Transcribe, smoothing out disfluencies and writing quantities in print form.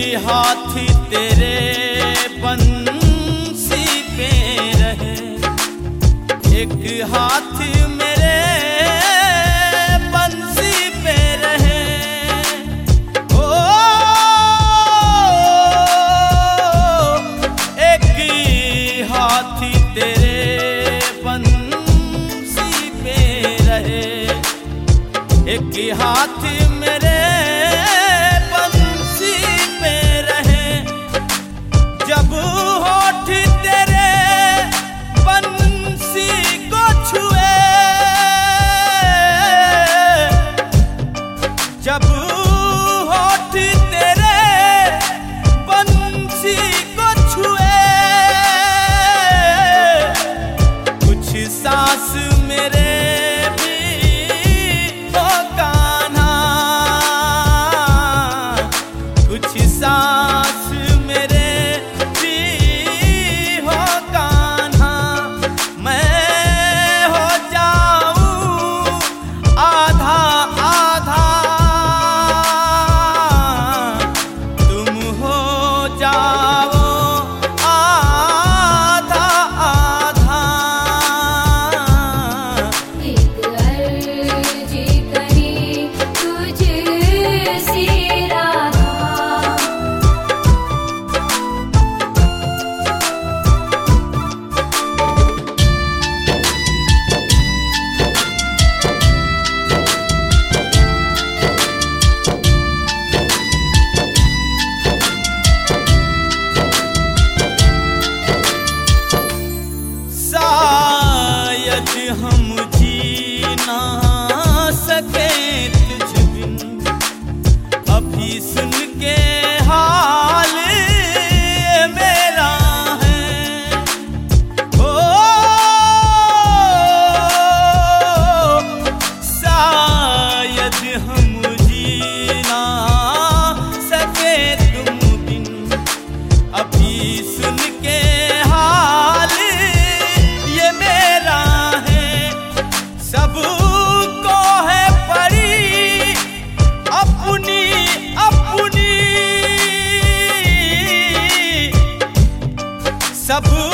हाथ तेरे बंसी पे रहे, एक हाथ मेरे बंसी पे रहे। ओ एक हाथ तेरे बंसी पे रहे, एक हाथ मेरे बंसी पे रहे। जब होठ तेरे बंसी को छुए, जब होठ तेरे बंसी को छुए, कुछ सांस मेरे सांस मेरे भी हो कान्हा। मैं हो जाऊं आधा आधा, तुम हो जाओ आधा आधा। एक अर्जी करी तुझसे राधा, शायद हम जी ना सके तुझ बिन, अभी सुन के हाल मेरा है। ओ शायद हम जी ना सके तुम बिन, अभी सुन के हाल ये मेरा है। सबको है पड़ी अपनी अपनी, सब